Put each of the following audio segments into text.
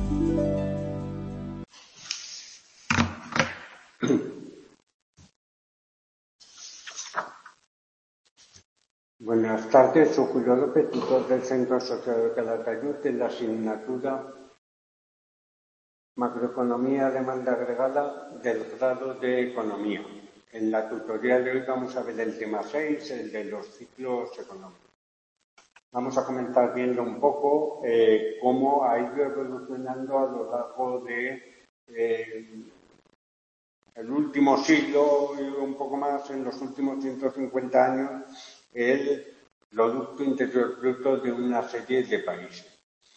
Buenas tardes, soy Julio López, tutor del Centro Asociado de Calatayud en la asignatura Macroeconomía Demanda Agregada del grado de Economía. En la tutorial de hoy vamos a ver el tema 6, el de los ciclos económicos. Vamos a comentar viendo un poco cómo ha ido evolucionando a lo largo de el último siglo y un poco más, en los últimos 150 años, el Producto Interior Bruto de una serie de países.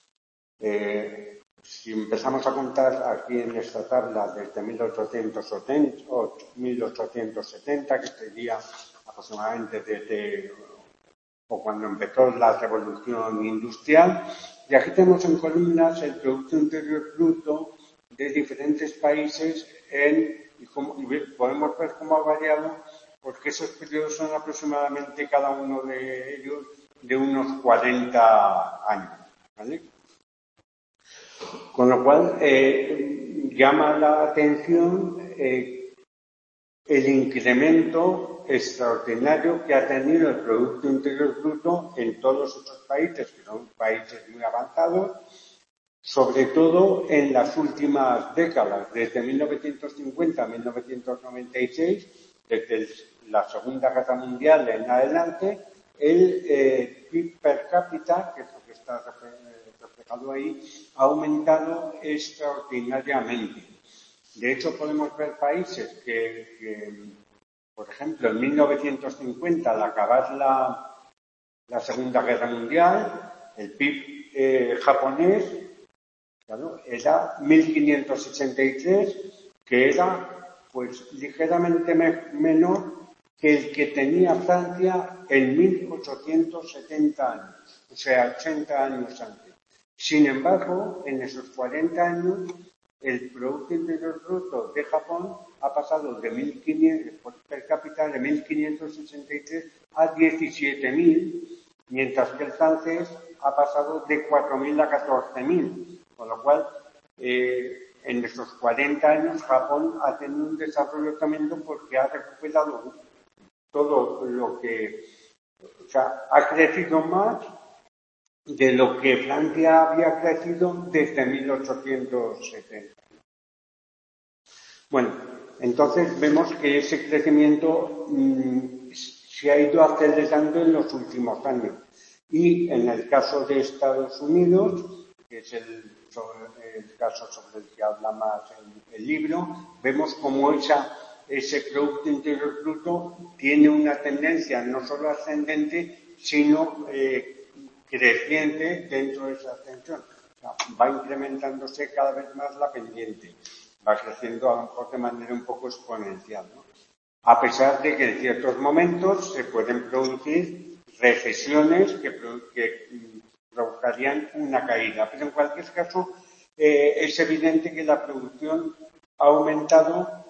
Si empezamos a contar aquí en esta tabla desde 1870, que sería aproximadamente desde o cuando empezó la revolución industrial, y aquí tenemos en columnas el Producto Interior Bruto de diferentes países y podemos ver cómo ha variado, porque esos periodos son aproximadamente cada uno de ellos de unos 40 años, ¿vale? Con lo cual, llama la atención el incremento extraordinario que ha tenido el Producto Interior Bruto en todos estos países, que son países muy avanzados, sobre todo en las últimas décadas, desde 1950 a 1996, desde la Segunda Guerra Mundial en adelante, el PIB per cápita, que es lo que está reflejado ahí, ha aumentado extraordinariamente. De hecho, podemos ver países que por ejemplo, en 1950, al acabar la Segunda Guerra Mundial, el PIB japonés, claro, era 1.563, que era pues ligeramente menor que el que tenía Francia en 1870 años, o sea, 80 años antes. Sin embargo, en esos 40 años, el Producto Interior Bruto de Japón ha pasado de 1.500 per cápita de 1.563 a 17.000, mientras que el francés ha pasado de 4.000 a 14.000, con lo cual en estos 40 años Japón ha tenido un desarrollo tremendo porque ha recuperado todo lo que, o sea, ha crecido más de lo que Francia había crecido desde 1870. Bueno, entonces vemos que ese crecimiento se ha ido acelerando en los últimos años. Y en el caso de Estados Unidos, que es el caso sobre el que habla más el libro, vemos cómo ese Producto Interior Bruto tiene una tendencia no solo ascendente, sino creciente dentro de esa ascensión. O sea, va incrementándose cada vez más la pendiente, va creciendo a lo mejor de manera un poco exponencial, ¿no? A pesar de que en ciertos momentos se pueden producir recesiones que provocarían una caída. Pero en cualquier caso, es evidente que la producción ha aumentado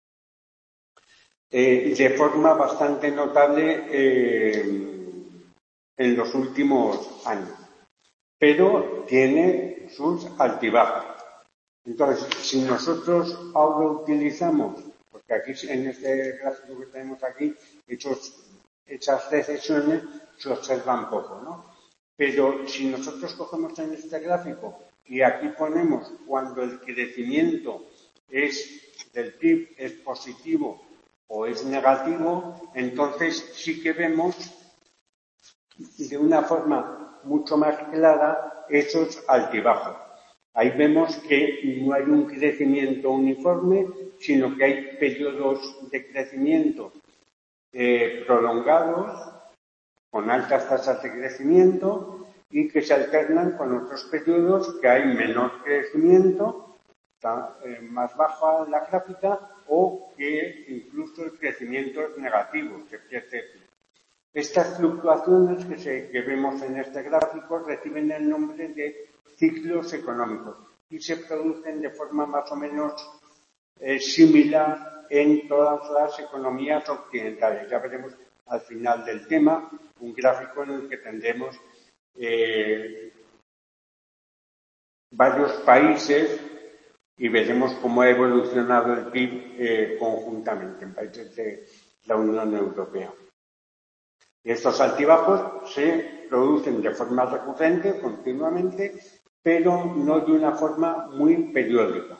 de forma bastante notable en los últimos años, pero tiene sus altibajos. Entonces, si nosotros ahora utilizamos, porque aquí en este gráfico que tenemos aquí, esas recesiones se observan poco, ¿no? Pero si nosotros cogemos en este gráfico y aquí ponemos cuando el crecimiento del PIB es positivo o es negativo, entonces sí que vemos de una forma mucho más clara esos altibajos. Ahí vemos que no hay un crecimiento uniforme, sino que hay periodos de crecimiento prolongados, con altas tasas de crecimiento, y que se alternan con otros periodos que hay menor crecimiento, está más baja la gráfica, o que incluso el crecimiento es negativo, se pierde. Estas fluctuaciones que vemos en este gráfico reciben el nombre de ciclos económicos y se producen de forma más o menos similar en todas las economías occidentales. Ya veremos al final del tema un gráfico en el que tendremos varios países y veremos cómo ha evolucionado el PIB conjuntamente en países de la Unión Europea. Y estos altibajos se producen de forma recurrente, continuamente, pero no de una forma muy periódica.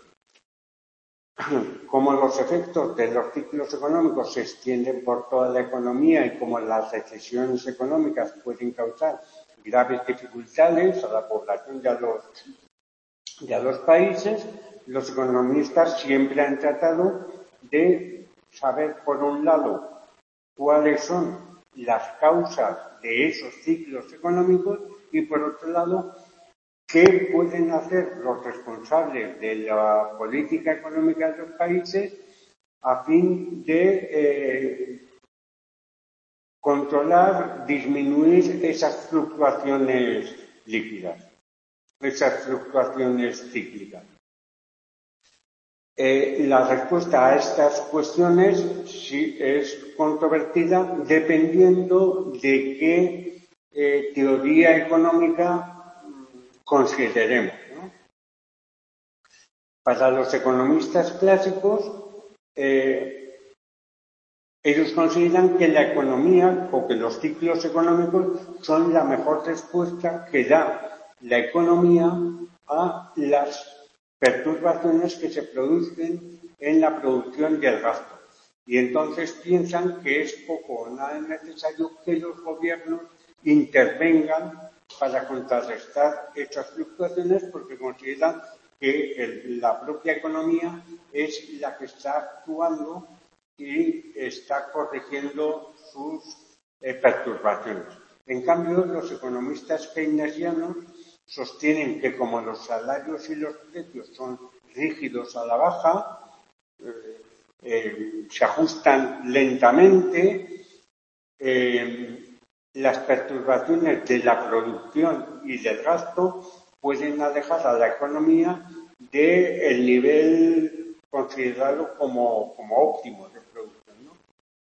Como los efectos de los ciclos económicos se extienden por toda la economía y como las recesiones económicas pueden causar graves dificultades a la población y a los países, los economistas siempre han tratado de saber, por un lado, cuáles son las causas de esos ciclos económicos y, por otro lado, qué pueden hacer los responsables de la política económica de los países a fin de controlar, disminuir esas fluctuaciones líquidas, esas fluctuaciones cíclicas. La respuesta a estas cuestiones sí es controvertida dependiendo de qué teoría económica consideremos, ¿no? Para los economistas clásicos, ellos consideran que la economía o que los ciclos económicos son la mejor respuesta que da la economía a las perturbaciones que se producen en la producción y el gasto. Y entonces piensan que es poco o nada necesario que los gobiernos intervengan para contrarrestar estas fluctuaciones porque consideran que la propia economía es la que está actuando y está corrigiendo sus perturbaciones. En cambio, los economistas keynesianos sostienen que como los salarios y los precios son rígidos a la baja, se ajustan lentamente, las perturbaciones de la producción y del gasto pueden alejar a la economía del nivel considerado como óptimo de producción, ¿no?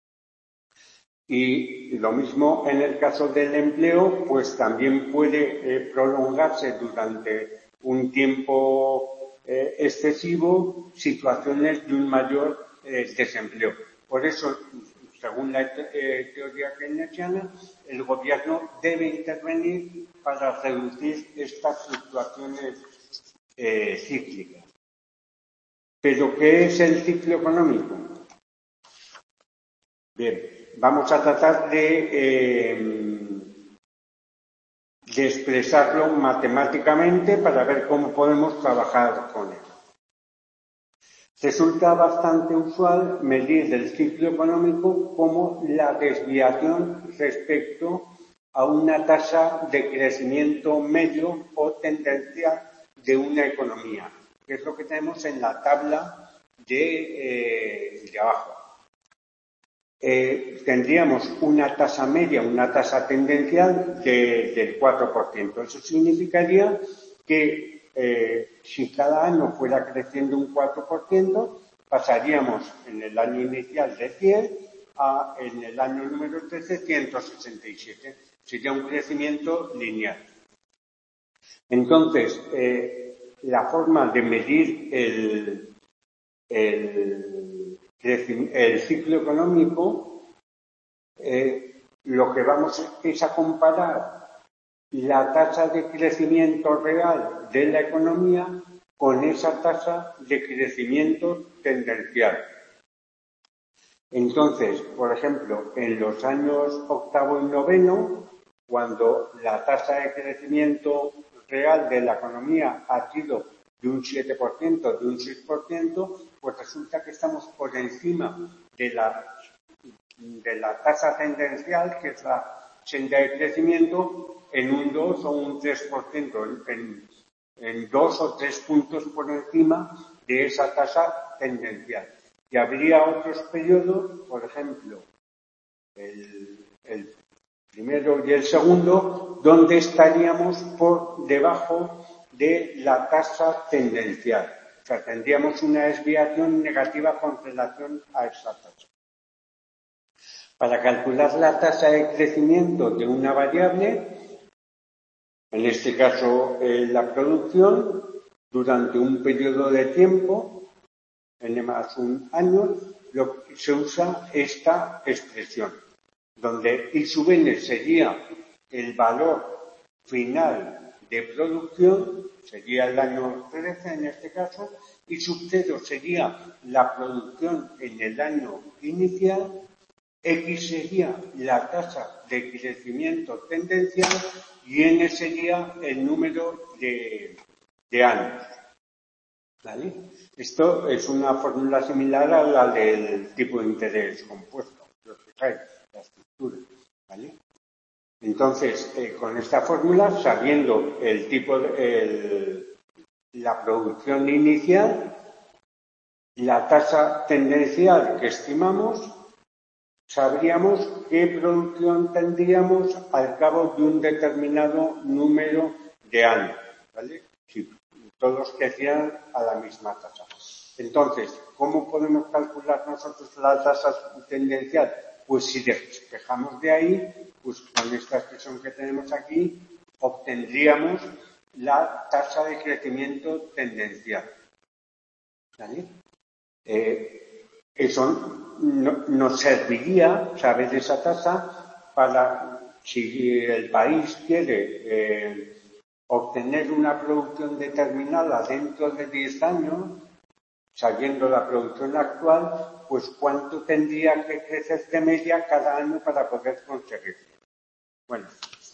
Y lo mismo en el caso del empleo, pues también puede prolongarse durante un tiempo excesivo situaciones de un mayor desempleo. Por eso, según la teoría keynesiana, el gobierno debe intervenir para reducir estas fluctuaciones cíclicas. ¿Pero qué es el ciclo económico? Bien, vamos a tratar de expresarlo matemáticamente para ver cómo podemos trabajar con él. Resulta bastante usual medir el ciclo económico como la desviación respecto a una tasa de crecimiento medio o tendencial de una economía, que es lo que tenemos en la tabla de abajo. Tendríamos una tasa media, una tasa tendencial del 4%. Eso significaría que si cada año fuera creciendo un 4%, pasaríamos en el año inicial de 100 a en el año número 13 167. Sería un crecimiento lineal. Entonces, la forma de medir el ciclo económico, lo que vamos es a comparar la tasa de crecimiento real de la economía con esa tasa de crecimiento tendencial. Entonces, por ejemplo, en los años octavo y noveno, cuando la tasa de crecimiento real de la economía ha sido de un 7%, de un 6%, pues resulta que estamos por encima de la tasa tendencial, que es la senda de crecimiento, en un 2 o un 3%, en 2 o 3 puntos por encima de esa tasa tendencial. Y habría otros periodos, por ejemplo, el primero y el segundo, donde estaríamos por debajo de la tasa tendencial. O sea, tendríamos una desviación negativa con relación a esa tasa. Para calcular la tasa de crecimiento de una variable, en este caso la producción, durante un periodo de tiempo, n más un año, se usa esta expresión, donde I sub n sería el valor final de producción, sería el año 13 en este caso, I sub 0 sería la producción en el año inicial, X sería la tasa de crecimiento tendencial y N sería el número de años. ¿Vale? Esto es una fórmula similar a la del tipo de interés compuesto, lo que trae la estructura. ¿Vale? Entonces, con esta fórmula, sabiendo el tipo la producción inicial, la tasa tendencial que estimamos, sabríamos qué producción tendríamos al cabo de un determinado número de años, ¿vale? Si todos crecieran a la misma tasa. Entonces, ¿cómo podemos calcular nosotros la tasa tendencial? Pues si despejamos de ahí, pues con esta expresión que tenemos aquí, obtendríamos la tasa de crecimiento tendencial. ¿Vale? Eso nos serviría saber esa tasa para, si el país quiere obtener una producción determinada dentro de 10 años, sabiendo la producción actual, pues cuánto tendría que crecer de media cada año para poder conseguirlo. Bueno,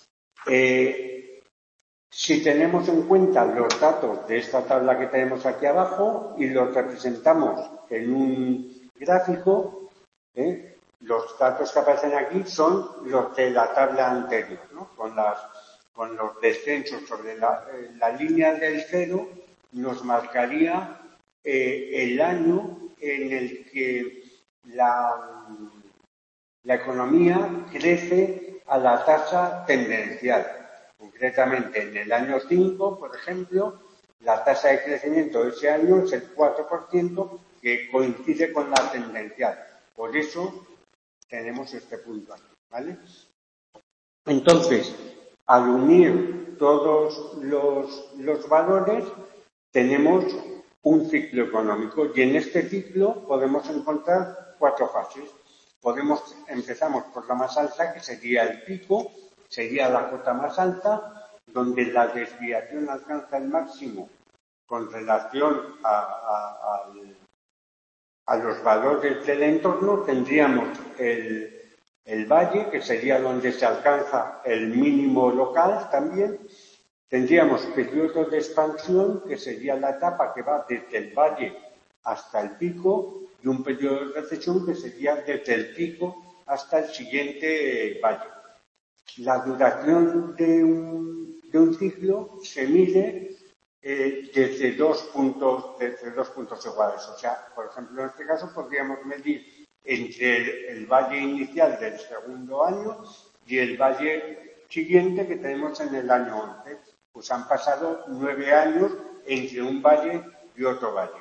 si tenemos en cuenta los datos de esta tabla que tenemos aquí abajo y los representamos en un gráfico, los datos que aparecen aquí son los de la tabla anterior, ¿no? Con los descensos sobre la línea del cero nos marcaría el año en el que la economía crece a la tasa tendencial. Concretamente, en el año 5, por ejemplo, la tasa de crecimiento de ese año es el 4%, que coincide con la tendencial. Por eso tenemos este punto aquí, ¿vale? Entonces, al unir todos los valores, tenemos un ciclo económico y en este ciclo podemos encontrar 4 fases. Empezamos por la más alta, que sería el pico, sería la cota más alta, donde la desviación alcanza el máximo con relación a los valores del entorno. Tendríamos el valle, que sería donde se alcanza el mínimo local también. Tendríamos periodos de expansión, que sería la etapa que va desde el valle hasta el pico, y un periodo de recesión, que sería desde el pico hasta el siguiente valle. La duración de un ciclo se mide desde dos puntos iguales. O sea, por ejemplo, en este caso podríamos medir entre el valle inicial del segundo año y el valle siguiente que tenemos en el año 11. Pues han pasado 9 años entre un valle y otro valle.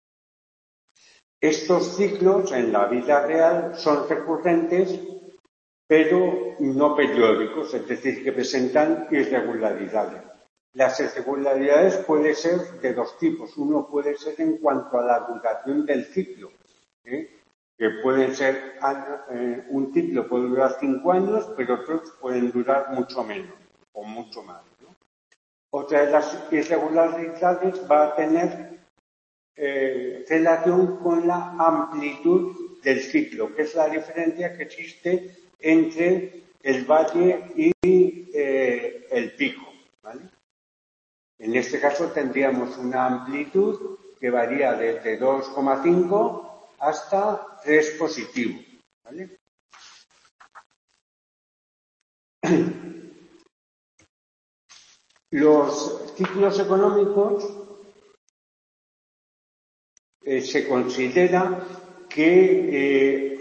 Estos ciclos en la vida real son recurrentes, pero no periódicos, es decir, que presentan irregularidades. Las irregularidades pueden ser de dos tipos. Uno puede ser en cuanto a la duración del ciclo, que pueden ser, un ciclo puede durar 5 años, pero otros pueden durar mucho menos o mucho más, ¿no? Otra de las irregularidades va a tener relación con la amplitud del ciclo, que es la diferencia que existe entre el valle y el pico, ¿vale? En este caso tendríamos una amplitud que varía desde 2,5 hasta 3 positivo, ¿vale? Los ciclos económicos se considera que,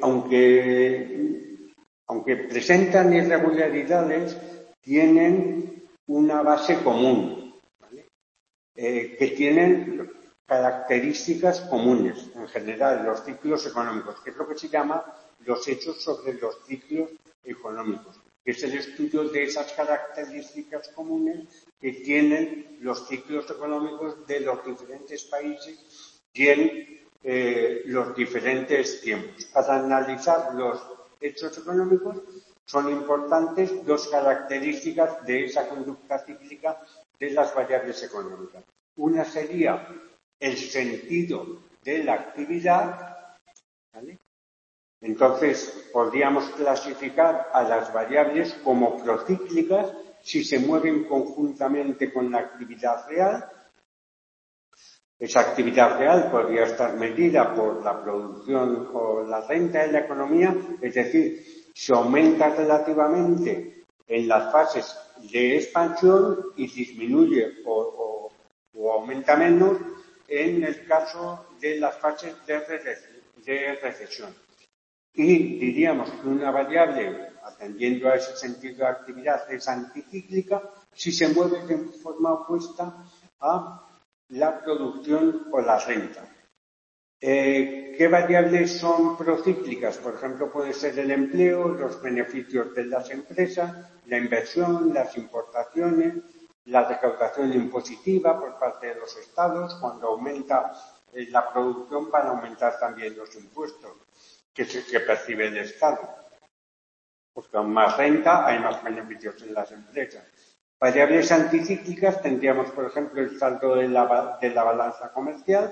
aunque presentan irregularidades, tienen una base común, ¿vale? Que tienen características comunes, en general, los ciclos económicos, que es lo que se llama los hechos sobre los ciclos económicos, que es el estudio de esas características comunes que tienen los ciclos económicos de los diferentes países y en los diferentes tiempos. Para analizar los hechos económicos son importantes dos características de esa conducta cíclica de las variables económicas. Una sería el sentido de la actividad, ¿vale? Entonces, podríamos clasificar a las variables como procíclicas si se mueven conjuntamente con la actividad real. Esa actividad real podría estar medida por la producción o la renta de la economía, es decir, se aumenta relativamente en las fases de expansión y disminuye o aumenta menos en el caso de las fases de recesión. Y diríamos que una variable, atendiendo a ese sentido de actividad, es anticíclica si se mueve de forma opuesta a la producción o la renta. ¿Qué variables son procíclicas? Por ejemplo, puede ser el empleo, los beneficios de las empresas, la inversión, las importaciones, la recaudación impositiva por parte de los estados. Cuando aumenta la producción, van a aumentar también los impuestos que percibe el Estado. Pues con más renta hay más beneficios en las empresas. Variables anticíclicas tendríamos, por ejemplo, el saldo de la balanza comercial,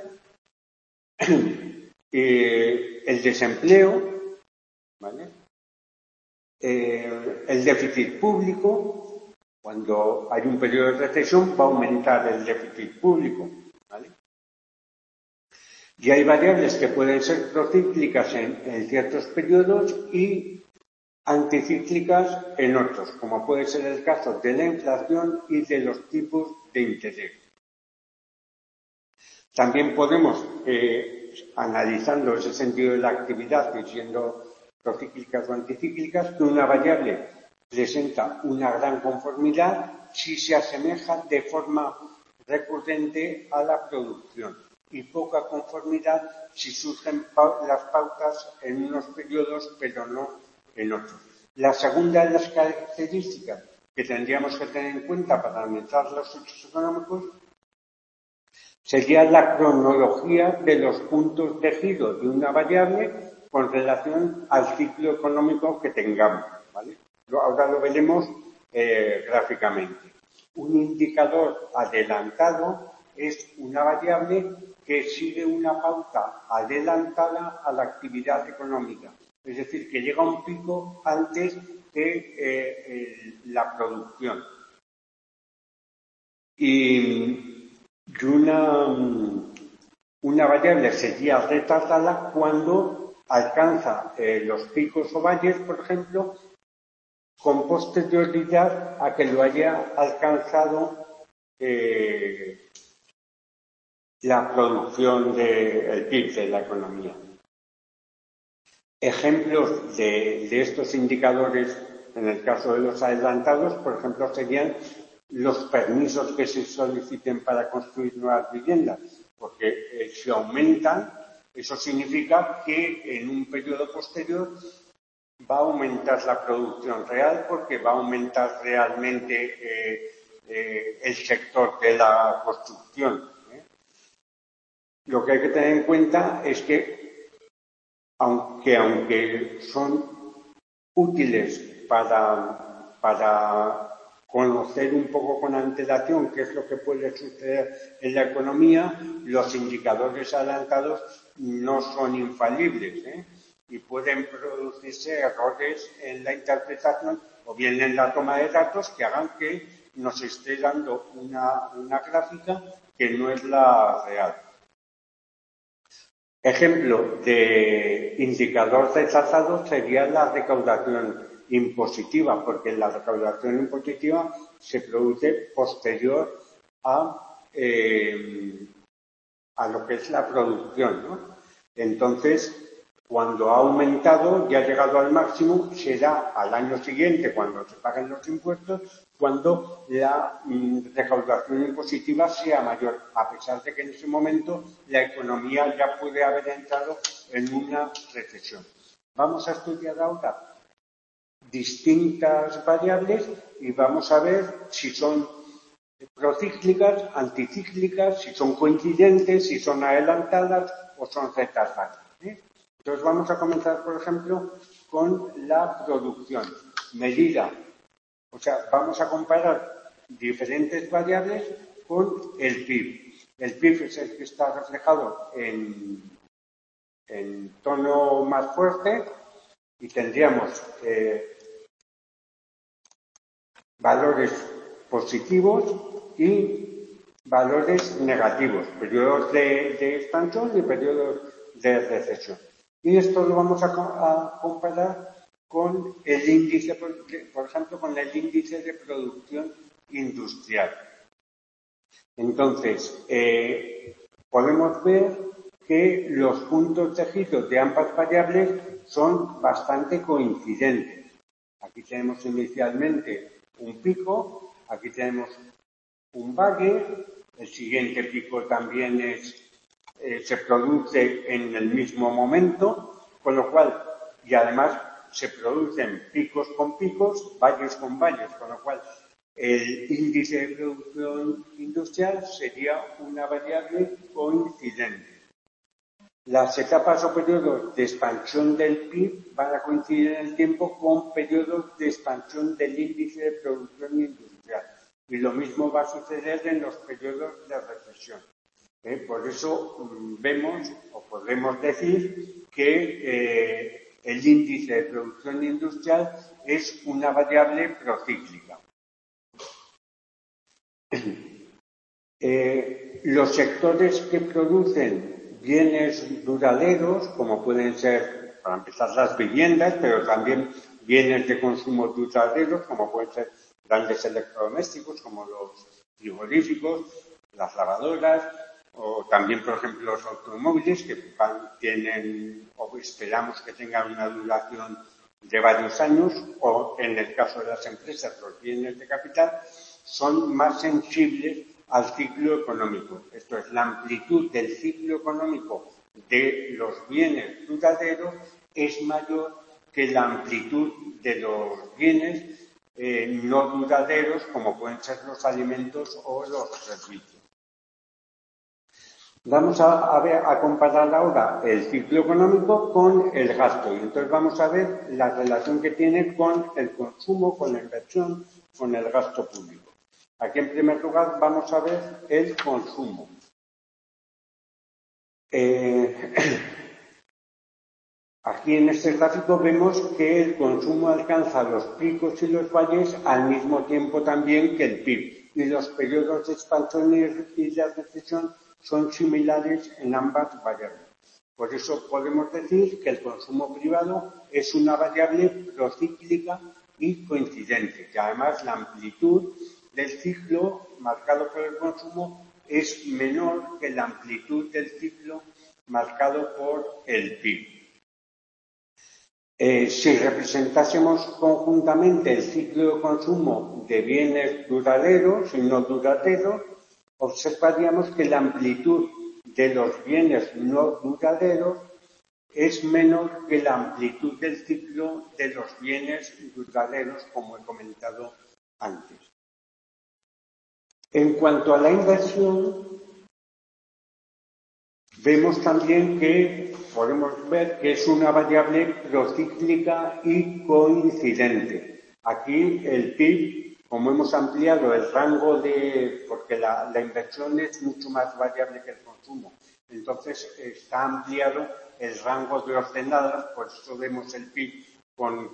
el desempleo, ¿vale? El déficit público. Cuando hay un periodo de recesión va a aumentar el déficit público, ¿vale? Y hay variables que pueden ser procíclicas en ciertos periodos y anticíclicas en otros, como puede ser el caso de la inflación y de los tipos de interés. También podemos, analizando ese sentido de la actividad y siendo procíclicas o anticíclicas, que una variable presenta una gran conformidad si se asemeja de forma recurrente a la producción y poca conformidad si surgen las pautas en unos periodos pero no en otros. La segunda de las características que tendríamos que tener en cuenta para analizar los hechos económicos sería la cronología de los puntos de giro de una variable con relación al ciclo económico que tengamos, ¿vale? Ahora lo veremos gráficamente. Un indicador adelantado es una variable que sigue una pauta adelantada a la actividad económica, es decir, que llega a un pico antes de la producción. Y una variable sería retardada cuando alcanza los picos o valles, por ejemplo, con posterioridad a que lo haya alcanzado la producción del PIB de la economía. Ejemplos de estos indicadores, en el caso de los adelantados, por ejemplo, serían los permisos que se soliciten para construir nuevas viviendas, porque si aumentan, eso significa que en un periodo posterior va a aumentar la producción real porque va a aumentar realmente el sector de la construcción. Lo que hay que tener en cuenta es que, aunque son útiles para conocer un poco con antelación qué es lo que puede suceder en la economía, los indicadores adelantados no son infalibles, y pueden producirse errores en la interpretación o bien en la toma de datos que hagan que nos esté dando una gráfica que no es la real. Ejemplo de indicador rechazado sería la recaudación impositiva, porque la recaudación impositiva se produce posterior a lo que es la producción, ¿no? Entonces, cuando ha aumentado y ha llegado al máximo, será al año siguiente, cuando se paguen los impuestos, cuando la recaudación impositiva sea mayor, a pesar de que en ese momento la economía ya puede haber entrado en una recesión. Vamos a estudiar ahora distintas variables y vamos a ver si son procíclicas, anticíclicas, si son coincidentes, si son adelantadas o son retrasadas. Entonces vamos a comenzar, por ejemplo, con la producción. Medida. O sea, vamos a comparar diferentes variables con el PIB. El PIB es el que está reflejado en tono más fuerte y tendríamos valores positivos y valores negativos, periodos de expansión y periodos de recesión. Y esto lo vamos a comparar con el índice, por ejemplo, con el índice de producción industrial. Entonces, podemos ver que los puntos de giro de ambas variables son bastante coincidentes. Aquí tenemos inicialmente un pico, aquí tenemos un valle, el siguiente pico también se produce en el mismo momento, con lo cual, y además se producen picos con picos, valles con valles, con lo cual el índice de producción industrial sería una variable coincidente. Las etapas o periodos de expansión del PIB van a coincidir en el tiempo con periodos de expansión del índice de producción industrial. Y lo mismo va a suceder en los periodos de recesión. Por eso vemos o podemos decir que el índice de producción industrial es una variable procíclica. Los sectores que producen bienes duraderos, como pueden ser, para empezar, las viviendas, pero también bienes de consumo duraderos, como pueden ser grandes electrodomésticos, como los frigoríficos, las lavadoras, o también, por ejemplo, los automóviles, que tienen, o esperamos que tengan una duración de varios años, o en el caso de las empresas, los bienes de capital, son más sensibles al ciclo económico. Esto es, la amplitud del ciclo económico de los bienes duraderos es mayor que la amplitud de los bienes no duraderos, como pueden ser los alimentos o los servicios. Vamos a comparar ahora el ciclo económico con el gasto. Y entonces vamos a ver la relación que tiene con el consumo, con la inversión, con el gasto público. Aquí, en primer lugar, vamos a ver el consumo. Aquí en este gráfico vemos que el consumo alcanza los picos y los valles al mismo tiempo también que el PIB. Y los periodos de expansión y de recesión son similares en ambas variables. Por eso podemos decir que el consumo privado es una variable procíclica y coincidente, que además la amplitud del ciclo marcado por el consumo es menor que la amplitud del ciclo marcado por el PIB. Si representásemos conjuntamente el ciclo de consumo de bienes duraderos y no duraderos, observaríamos que la amplitud de los bienes no duraderos es menor que la amplitud del ciclo de los bienes duraderos, como he comentado antes. En cuanto a la inversión, vemos también que podemos ver que es una variable procíclica y coincidente. Aquí el PIB, como hemos ampliado el rango porque la inversión es mucho más variable que el consumo, entonces está ampliado el rango de ordenadas, por eso vemos el PIB con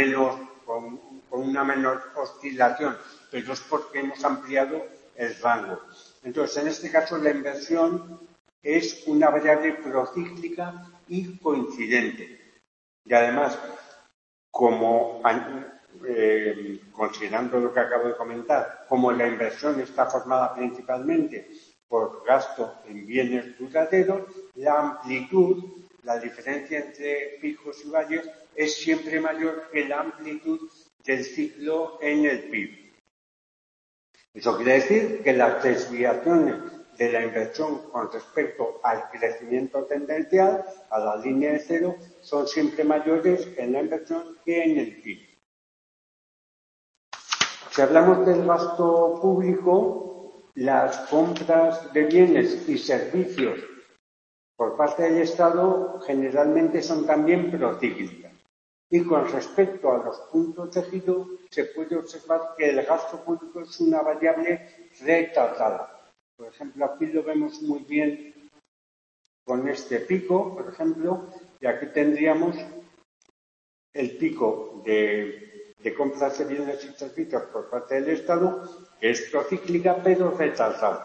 una menor oscilación, pero es porque hemos ampliado el rango. Entonces, en este caso, la inversión es una variable procíclica y coincidente. Y además, considerando lo que acabo de comentar, como la inversión está formada principalmente por gasto en bienes duraderos, la amplitud, la diferencia entre picos y valles, es siempre mayor que la amplitud del ciclo en el PIB. Eso quiere decir que las desviaciones de la inversión con respecto al crecimiento tendencial, a la línea de cero, son siempre mayores en la inversión que en el PIB. Si hablamos del gasto público, las compras de bienes y servicios por parte del Estado generalmente son también procíclicas. Y con respecto a los puntos de giro, se puede observar que el gasto público es una variable retardada. Por ejemplo, aquí lo vemos muy bien con este pico, por ejemplo, y aquí tendríamos el pico de compras de bienes y servicios por parte del Estado, que es procíclica pero retardada.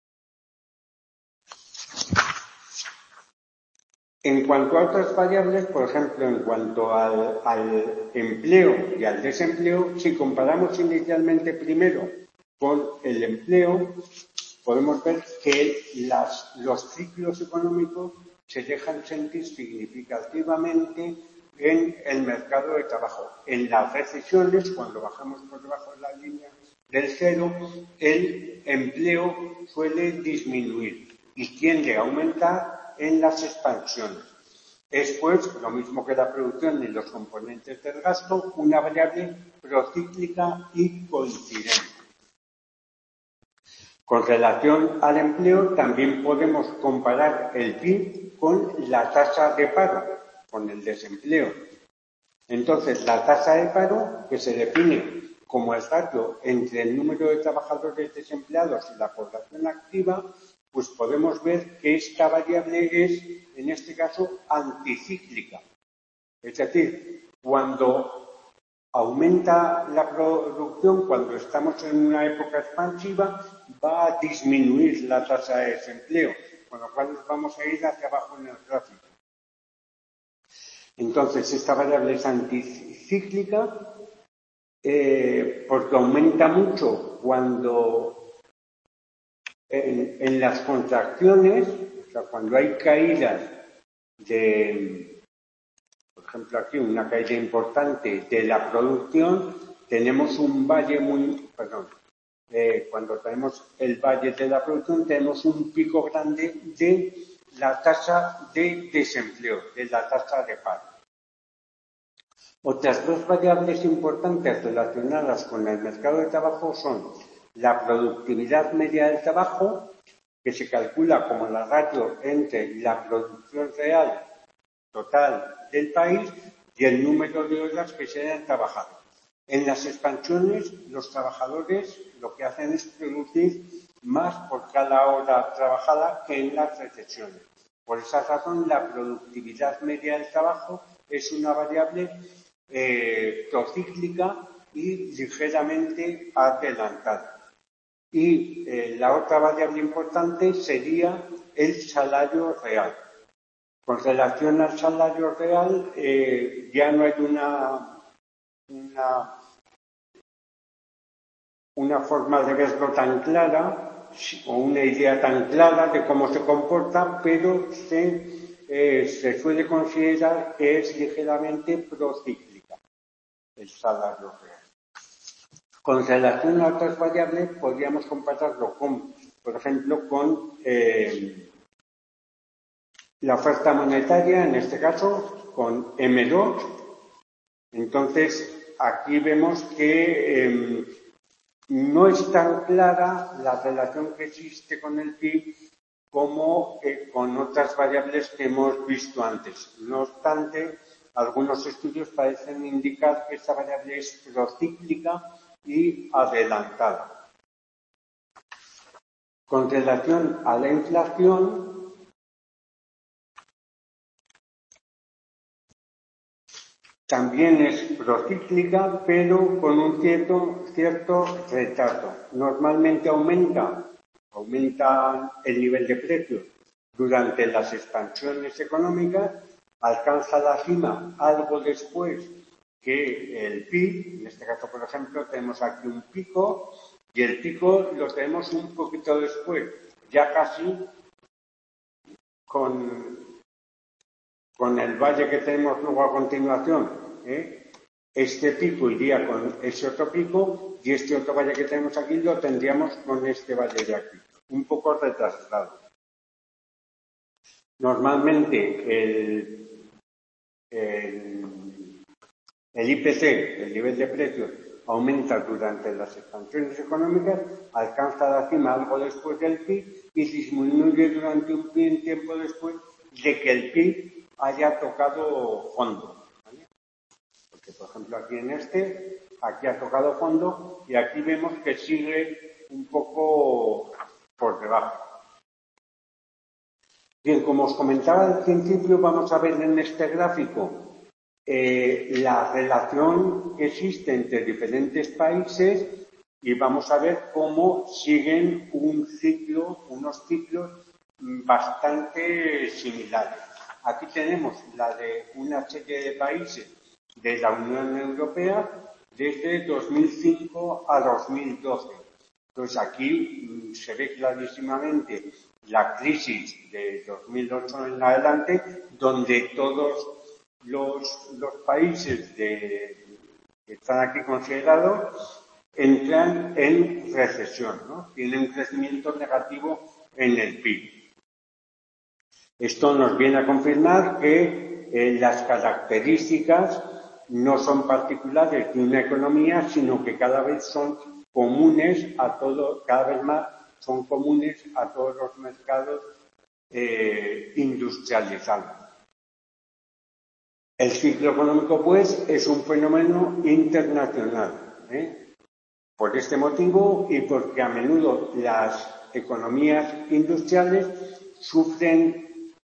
En cuanto a otras variables, por ejemplo, en cuanto al empleo y al desempleo, si comparamos inicialmente primero con el empleo, podemos ver que los ciclos económicos se dejan sentir significativamente en el mercado de trabajo. En las recesiones, cuando bajamos por debajo de la línea del cero, el empleo suele disminuir y tiende a aumentar en las expansiones. Es, pues, lo mismo que la producción y los componentes del gasto, una variable procíclica y coincidente. Con relación al empleo, también podemos comparar el PIB con la tasa de paro, con el desempleo. Entonces, la tasa de paro, que se define como el ratio entre el número de trabajadores desempleados y la población activa, pues podemos ver que esta variable es, en este caso, anticíclica. Es decir, cuando aumenta la producción, cuando estamos en una época expansiva, va a disminuir la tasa de desempleo, con lo cual nos vamos a ir hacia abajo en el gráfico. Entonces, esta variable es anticíclica porque aumenta mucho cuando en las contracciones, o sea, cuando hay caídas por ejemplo, aquí una caída importante de la producción, tenemos un valle cuando tenemos el valle de la producción, tenemos un pico grande de la tasa de desempleo, de la tasa de paro. Otras dos variables importantes relacionadas con el mercado de trabajo son la productividad media del trabajo, que se calcula como la ratio entre la producción real total del país y el número de horas que se hayan trabajado. En las expansiones, los trabajadores lo que hacen es producir más por cada hora trabajada que en las recesiones. Por esa razón, la productividad media del trabajo es una variable procíclica y ligeramente adelantada. Y la otra variable importante sería el salario real. Con relación al salario real, ya no hay una forma de verlo tan clara o una idea tan clara de cómo se comporta, pero se suele considerar que es ligeramente procíclica el salario real. Con relación a otras variables, podríamos compararlo con, por ejemplo, con la oferta monetaria, en este caso, con M2. Entonces, aquí vemos que no es tan clara la relación que existe con el PIB como con otras variables que hemos visto antes. No obstante, algunos estudios parecen indicar que esta variable es procíclica y adelantada. Con relación a la inflación, también es procíclica, pero con un cierto retraso. Normalmente aumenta el nivel de precios durante las expansiones económicas, alcanza la cima algo después que el PIB. En este caso, por ejemplo, tenemos aquí un pico y el pico lo tenemos un poquito después, ya casi con el valle que tenemos luego a continuación. Este pico iría con ese otro pico y este otro valle que tenemos aquí lo tendríamos con este valle de aquí, un poco retrasado. Normalmente el IPC, el nivel de precios, aumenta durante las expansiones económicas, alcanza la cima algo después del PIB y disminuye durante un tiempo después de que el PIB haya tocado fondo. ¿Vale? Porque, por ejemplo, aquí ha tocado fondo y aquí vemos que sigue un poco por debajo. Bien, como os comentaba al principio, vamos a ver en este gráfico la relación que existe entre diferentes países y vamos a ver cómo siguen unos ciclos bastante similares. Aquí tenemos la de una serie de países de la Unión Europea desde 2005 a 2012. Entonces aquí se ve clarísimamente la crisis de 2008 en adelante, donde todos los países que están aquí considerados entran en recesión, ¿no? Tienen un crecimiento negativo en el PIB. Esto nos viene a confirmar que las características no son particulares de una economía, sino que cada vez son comunes cada vez más son comunes a todos los mercados industrializados. El ciclo económico, pues, es un fenómeno internacional. Por este motivo y porque a menudo las economías industriales sufren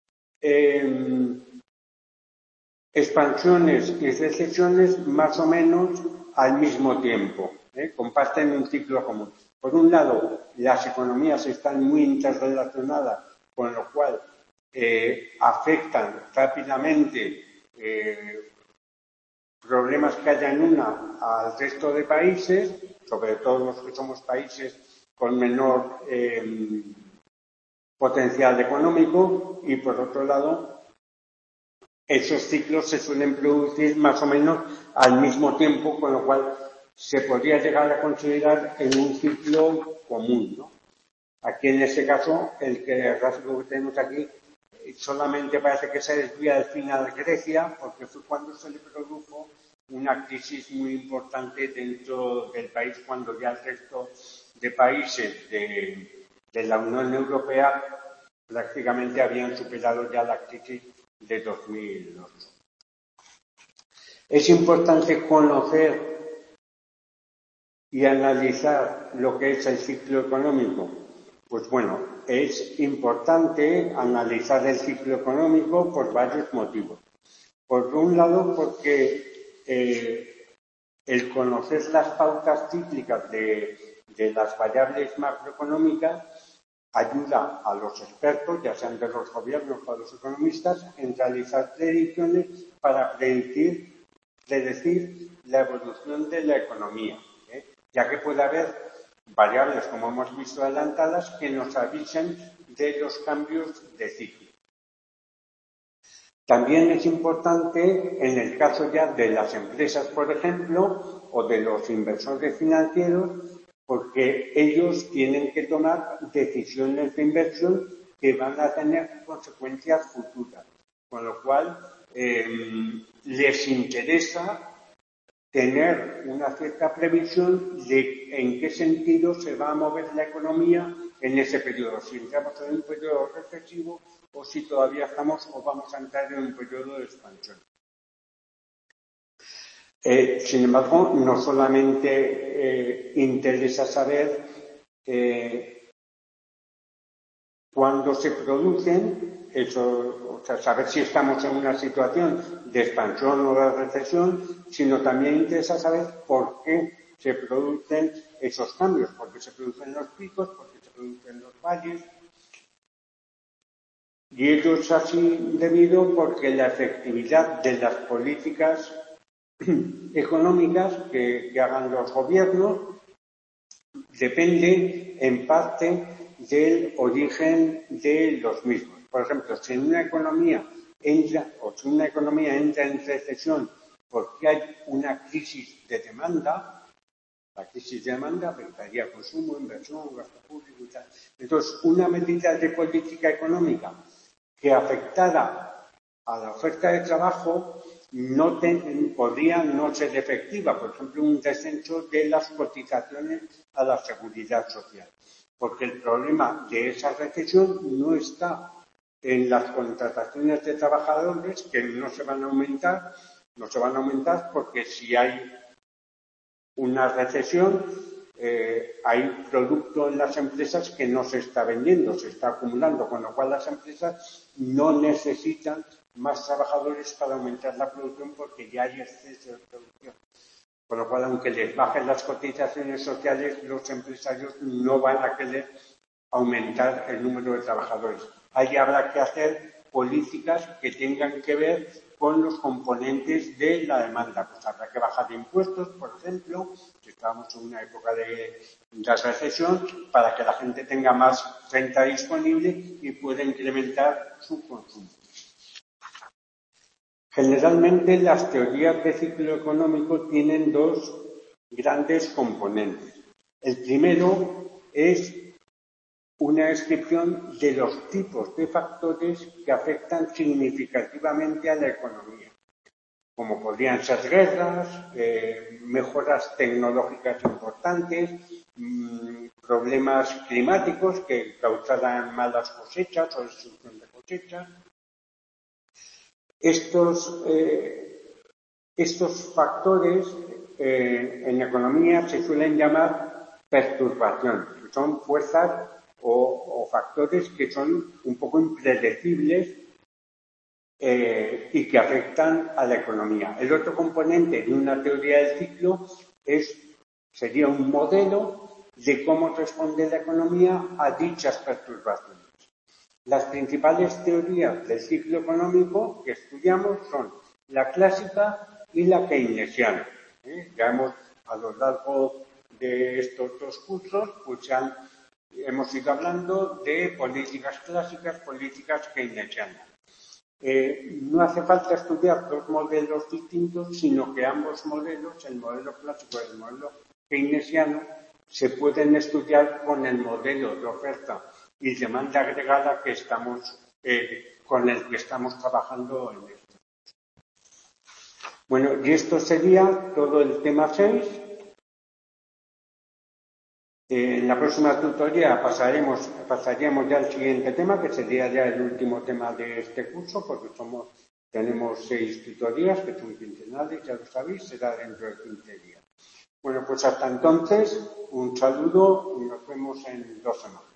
expansiones y recesiones más o menos al mismo tiempo. Comparten un ciclo común. Por un lado, las economías están muy interrelacionadas, con lo cual afectan rápidamente problemas que haya en una al resto de países, sobre todo los que somos países con menor potencial económico, y por otro lado, esos ciclos se suelen producir más o menos al mismo tiempo, con lo cual se podría llegar a considerar en un ciclo común, ¿no? Aquí en este caso, el gráfico que tenemos aquí solamente parece que se desvía al final de Grecia, porque fue cuando se le produjo una crisis muy importante dentro del país, cuando ya el resto de países de la Unión Europea prácticamente habían superado ya la crisis de 2008. Es importante conocer y analizar lo que es el ciclo económico. Pues bueno, es importante analizar el ciclo económico por varios motivos. Por un lado, porque el conocer las pautas cíclicas de las variables macroeconómicas ayuda a los expertos, ya sean de los gobiernos o a los economistas, en realizar predicciones para predecir la evolución de la economía, ya que puede haber variables, como hemos visto adelantadas, que nos avisen de los cambios de ciclo. También es importante en el caso ya de las empresas, por ejemplo, o de los inversores financieros, porque ellos tienen que tomar decisiones de inversión que van a tener consecuencias futuras, con lo cual les interesa tener una cierta previsión de en qué sentido se va a mover la economía en ese periodo, si entramos en un periodo recesivo o si todavía estamos o vamos a entrar en un periodo de expansión. Sin embargo, no solamente interesa saber cuándo se producen, o sea, saber si estamos en una situación de expansión o de recesión, sino también interesa saber por qué se producen esos cambios, por qué se producen los picos, por qué se producen los valles. Y ello es así debido porque la efectividad de las políticas económicas que hagan los gobiernos depende en parte del origen de los mismos. Por ejemplo, si una economía entra en recesión porque hay una crisis de demanda, la crisis de demanda afectaría al consumo, inversión, gasto público y tal. Entonces, una medida de política económica que afectara a la oferta de trabajo podría no ser efectiva. Por ejemplo, un descenso de las cotizaciones a la seguridad social. Porque el problema de esa recesión no está en las contrataciones de trabajadores, que no se van a aumentar porque si hay una recesión, hay producto en las empresas que no se está vendiendo, se está acumulando, con lo cual las empresas no necesitan más trabajadores para aumentar la producción porque ya hay exceso de producción. Con lo cual, aunque les bajen las cotizaciones sociales, los empresarios no van a querer aumentar el número de trabajadores. Ahí habrá que hacer políticas que tengan que ver con los componentes de la demanda. Pues habrá que bajar impuestos, por ejemplo, si estamos en una época de recesión, para que la gente tenga más renta disponible y pueda incrementar su consumo. Generalmente las teorías de ciclo económico tienen dos grandes componentes. El primero es una descripción de los tipos de factores que afectan significativamente a la economía, como podrían ser guerras, mejoras tecnológicas importantes, problemas climáticos que causaran malas cosechas o destrucción de cosechas. Estos factores en economía se suelen llamar perturbaciones, que son fuerzas o factores que son un poco impredecibles y que afectan a la economía. El otro componente de una teoría del ciclo sería un modelo de cómo responde la economía a dichas perturbaciones. Las principales teorías del ciclo económico que estudiamos son la clásica y la keynesiana. Ya a lo largo de estos dos cursos, pues hemos ido hablando de políticas clásicas, políticas keynesianas. No hace falta estudiar dos modelos distintos, sino que ambos modelos, el modelo clásico y el modelo keynesiano, se pueden estudiar con el modelo de oferta y demanda agregada con el que estamos trabajando en esto. Bueno, y esto sería todo el tema 6. En la próxima tutoría pasaríamos ya al siguiente tema, que sería ya el último tema de este curso, porque tenemos 6 tutorías que son quincenales, ya lo sabéis, será dentro de 15 días. Bueno, pues hasta entonces, un saludo y nos vemos en 2 semanas.